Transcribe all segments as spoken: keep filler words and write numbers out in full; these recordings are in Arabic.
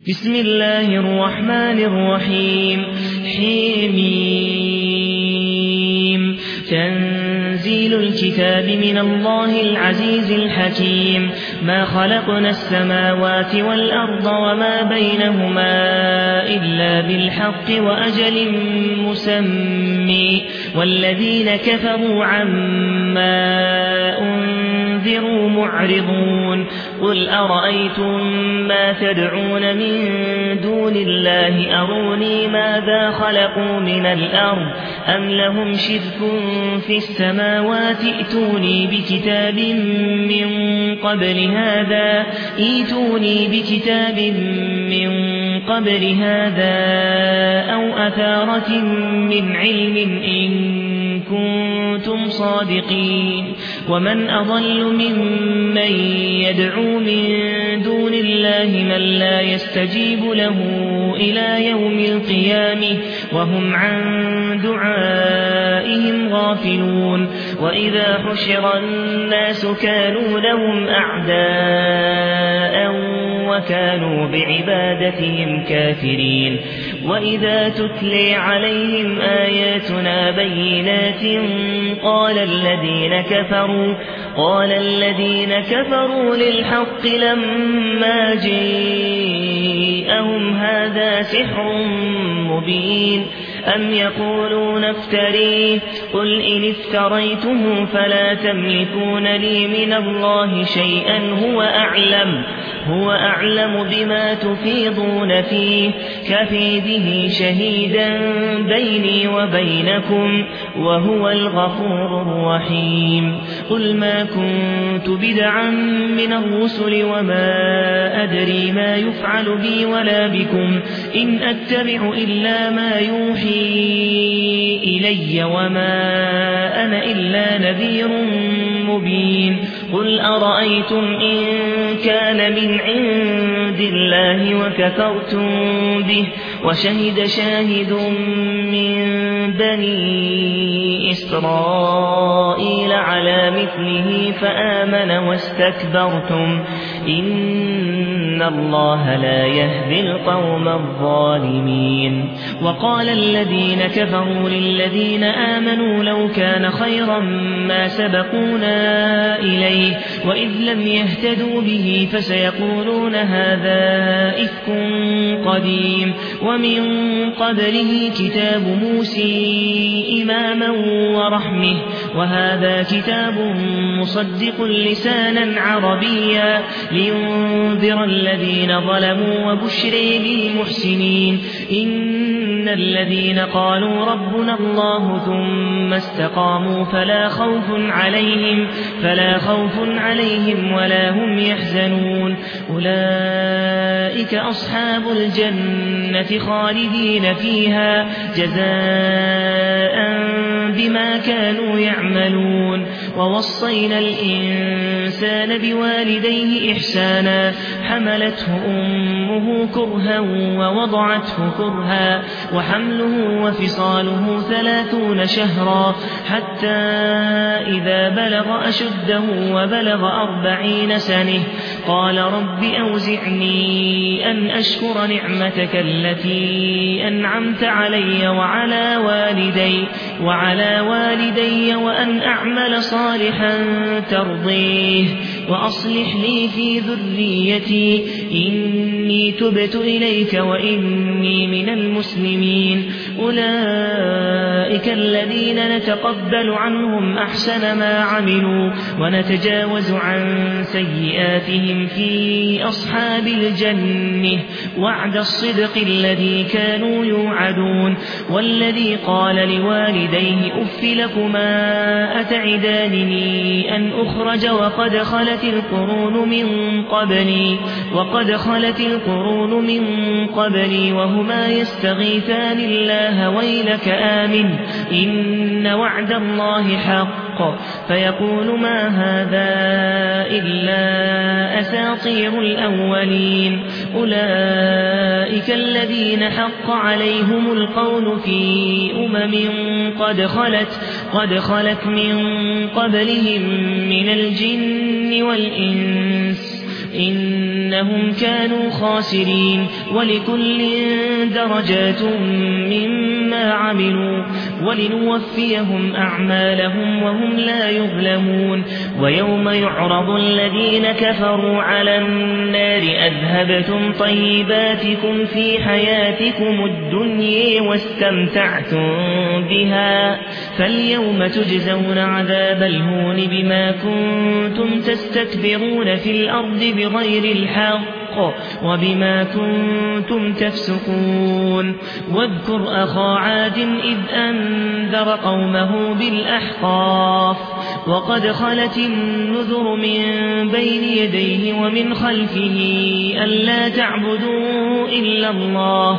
بسم الله الرحمن الرحيم حميم تنزيل الكتاب من الله العزيز الحكيم ما خلقنا السماوات والأرض وما بينهما إلا بالحق وأجل مسمى والذين كفروا عما أنذروا معرضون قل أرأيتم ما تدعون من دون الله أروني ماذا خلقوا من الأرض أم لهم شرك في السماوات ائتوني بكتاب من قبل هذا ائتوني بكتاب من قبل هذا أو أثارة من علم إن كنتم صادقين ومن أضل ممن يدعو من دون الله من لا يستجيب له إلى يوم القيامة وهم عن دعائهم غافلون وإذا حشر الناس كانوا لهم أعداء وكانوا بعبادتهم كافرين وإذا تتلي عليهم آياتنا بينات قال الذين كفروا قال الذين كفروا للحق لما جاءهم هذا سحر مبين أم يقولون افتريه قل إن افتريته فلا تملكون لي من الله شيئا هو أعلم هو أعلم بما تفيضون فيه كفي به شهيدا بيني وبينكم وهو الغفور الرحيم قل ما كنت بدعا من الرسل وما أدري ما يفعل بي ولا بكم إن أتبع إلا ما يوحي إلي وما أنا إلا نذير مبين قل أرأيتم إن كان من عند الله وكفرتم به وشهد شاهد من بني إسرائيل على مثله فآمن واستكبرتم إن الله لا يهدي القوم الظالمين وقال الذين كفروا للذين آمنوا لو كان خيرا ما سبقونا إليه وإذ لم يهتدوا به فسيقولون هذا إفك قديم ومن قبله كتاب موسى إماما ورحمه وهذا كتاب مصدق لسانا عربيا لينذر الذين ظلموا وبشر للمحسنين إن الذين قالوا ربنا الله ثم استقاموا فلا خوف عليهم فلا خوف عليهم ولا هم يحزنون أولئك أصحاب الجنة خالدين فيها جزاء بما كانوا يعملون ووصينا الإنسان بوالديه إحسانا حملته أمه كرها ووضعته كرها وحمله وفصاله ثلاثون شهرا حتى إذا بلغ أشده وبلغ أربعين سنة قال رب أوزعني أن أشكر نعمتك التي أنعمت علي وعلى والدي وعلى والدي وأن أعمل صالحا ترضيه وأصلح لي في ذريتي إني تبت إليك وإني من المسلمين أولئك الذين نتقبل عنهم أحسن ما عملوا ونتجاوز عن سيئاتهم في أصحاب الجنة وعد الصدق الذي كانوا يوعدون والذي قال لوالديه أف لكما أتعدانني أن أخرج وقد خلت القرون من قبلي وقد خلت القرون من قبلي وهما يستغيثان الله ويلك آمن إن وعد الله حق فيقول ما هذا إلا أساطير الأولين أولئك الذين حق عليهم القول في أمم قد خلت قد خلت من قبلهم من الجن والإنس إنهم كانوا خاسرين ولكل درجات مما عملوا ولنوفيهم أعمالهم وهم لا يظلمون ويوم يعرض الذين كفروا على النار أذهبتم طيباتكم في حياتكم الدنيا واستمتعتم بها فاليوم تجزون عذاب الهون بما كنتم تستكبرون في الأرض بغير الحق وبما كنتم تفسقون واذكر أخا عاد إذ أنذر قومه بالأحقاف وقد خلت النذر من بين يديه ومن خلفه ألا تعبدوا إلا الله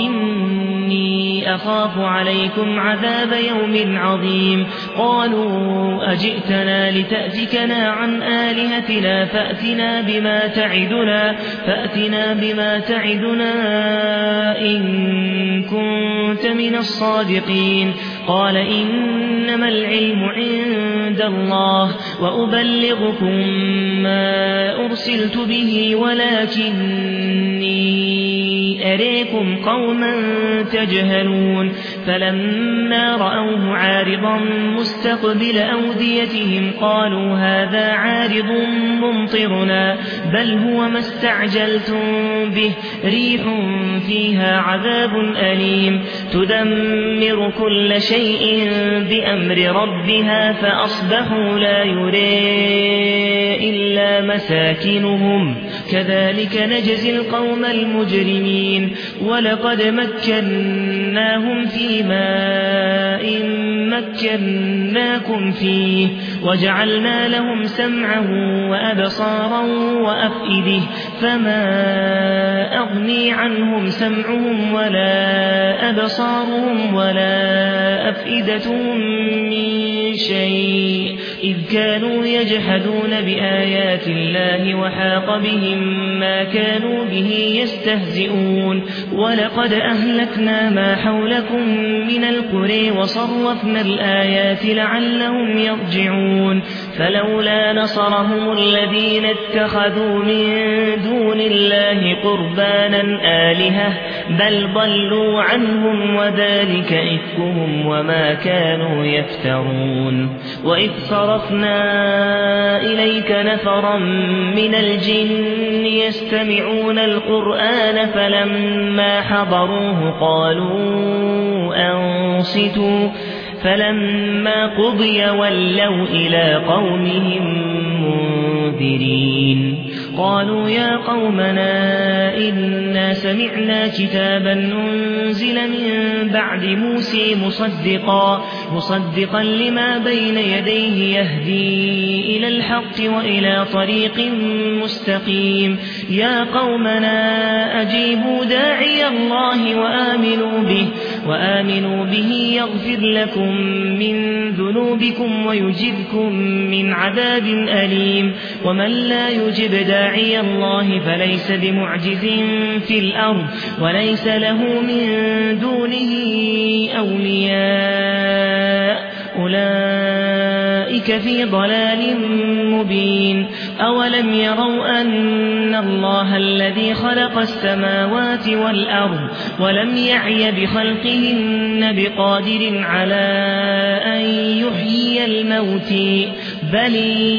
إني أخاف عليكم عذاب يوم عظيم قالوا أجئتنا لتأفكنا عن آلهتنا فأتنا بما تعدنا فأتنا بما تعدنا إن كنت من الصادقين قال إنما العلم عند الله وأبلغكم ما أرسلت به ولكني أريكم قوما تجهلون فلما رأوه عارضا مستقبل أوديتهم قالوا هذا عارض ممطرنا بل هو ما استعجلتم به ريح فيها عذاب أليم تدمر كل شيء بأمر ربها فأصبحوا لا يرى إلا مساكنهم كذلك نجزي القوم المجرمين ولقد مكناهم في ماء مكناكم فيه وجعلنا لهم سمعا وأبصارا وأفئدة فما أغني عنهم سمعهم ولا أبصارهم ولا أفئدتهم من شيء إذ كانوا يجحدون بآيات الله وحاق بهم ما كانوا به يستهزئون ولقد أهلكنا ما حولكم من القرى وصرفنا الآيات لعلهم يرجعون فلولا نصرهم الذين اتخذوا من دون الله قربانا آلهة بل ضلوا عنهم وذلك إفكهم وما كانوا يفترون وإذ صرفنا إليك نفرا من الجن يستمعون القرآن فلما حضروه قالوا أنصتوا فلما قضي ولوا إلى قومهم منذرين قالوا يا قومنا إنا سمعنا كتابا أنزل من بعد موسى مصدقا, مصدقا لما بين يديه يهدي إلى الحق وإلى طريق مستقيم يا قومنا أجيبوا داعي الله وآمنوا به, وآمنوا به يغفر لكم من ذنوبكم ويجركم من عذاب أليم ومن لا يجب داعي الله فليس بمعجز في الأرض وليس له من دونه أولياء أولئك في ضلال مبين أولم يروا أن الله الذي خلق السماوات والأرض ولم يعي بخلقهن بقادر على أن يحيي الموت بل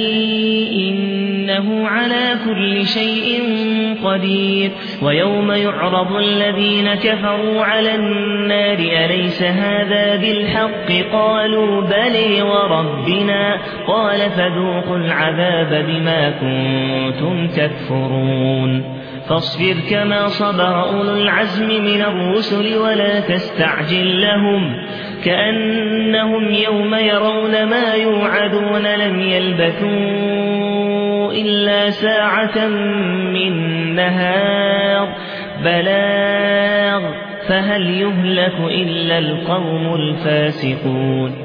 إنه على كل شيء قدير ويوم يعرض الذين كفروا على النار أليس هذا بالحق قالوا بلى وربنا قال فذوقوا العذاب بما كنتم تكفرون فاصبر كما صبر أولو العزم من الرسل ولا تستعجل لهم كأنهم يوم يرون ما يوعدون لم يلبثوا إلا ساعة من نهار بلاغ فهل يهلك إلا القوم الفاسقون